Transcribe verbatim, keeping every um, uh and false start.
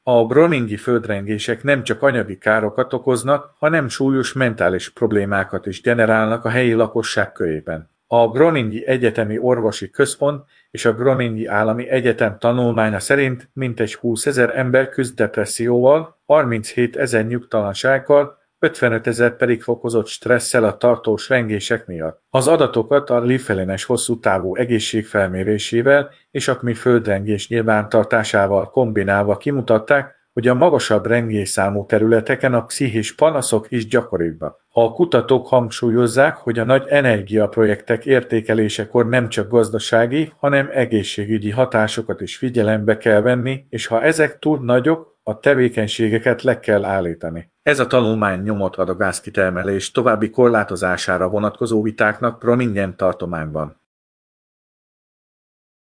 A groningi földrengések nem csak anyagi károkat okoznak, hanem súlyos mentális problémákat is generálnak a helyi lakosság körében. A Groningi Egyetemi Orvosi Központ és a Groningi Állami Egyetem tanulmánya szerint mintegy húszezer ember küzd depresszióval, harminchét ezer nyugtalansággal, ötvenöt ezer pedig fokozott stresszel a tartós rengések miatt. Az adatokat a Lifelines hosszú távú egészség felmérésével és a kmi földrengés nyilvántartásával kombinálva kimutatták, hogy a magasabb rengésszámú területeken a pszichés panaszok is gyakoribbak. A kutatók hangsúlyozzák, hogy a nagy energiaprojektek értékelésekor nem csak gazdasági, hanem egészségügyi hatásokat is figyelembe kell venni, és ha ezek túl nagyok, a tevékenységeket le kell állítani. Ez a tanulmány nyomot ad a gázkitermelés további korlátozására vonatkozó vitáknak Groningen tartományban.